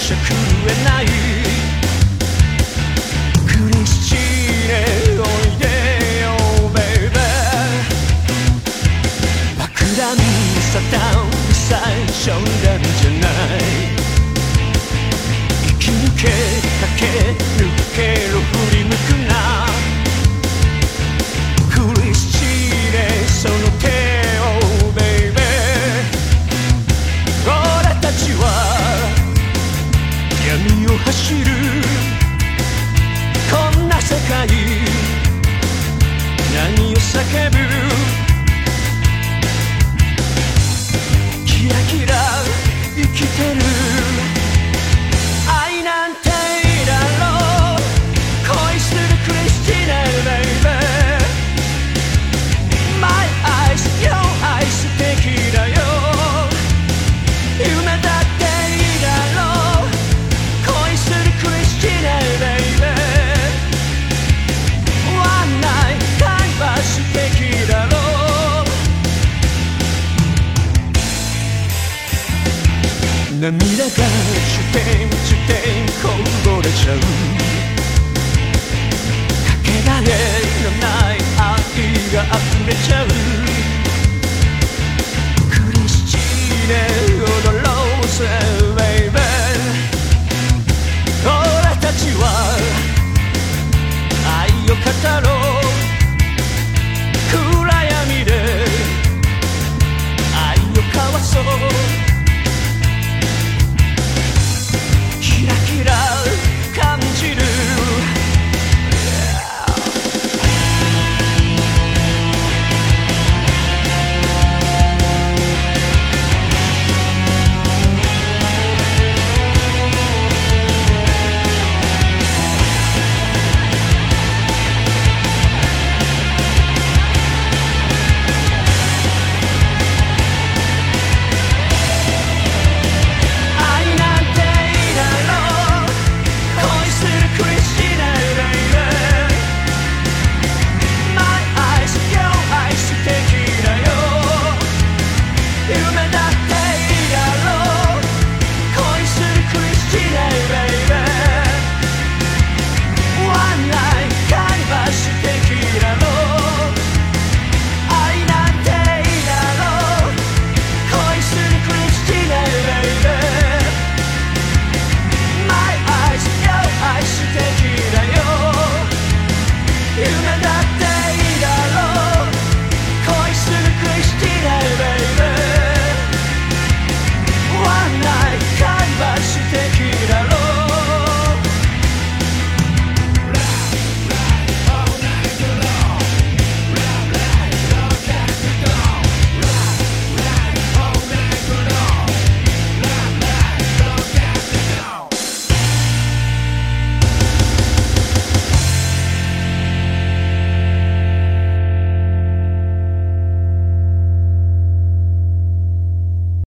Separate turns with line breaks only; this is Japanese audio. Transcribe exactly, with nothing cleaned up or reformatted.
しゃ食えないクリスチーネおいでよベイベー爆弾サタン最初なんじゃない生き抜け駆け抜けろ振り向くなクリスチーネその手をベイベー俺たちは闇を走るこんな世界何を叫ぶキラキラ生きてる愛なんていらろう恋するクリスチナルベイベー My eyes your eyes 素敵だよ夢だっていいだろう恋するクリスチナルベイベー One night time は素敵だろう涙がチュテンチュテンこぼれちゃうかけがえのない愛が溢れちゃうクリスチーネ踊ろうぜベイベー俺たちは愛を語ろう暗闇で愛を交わそうキラキラ感じる夢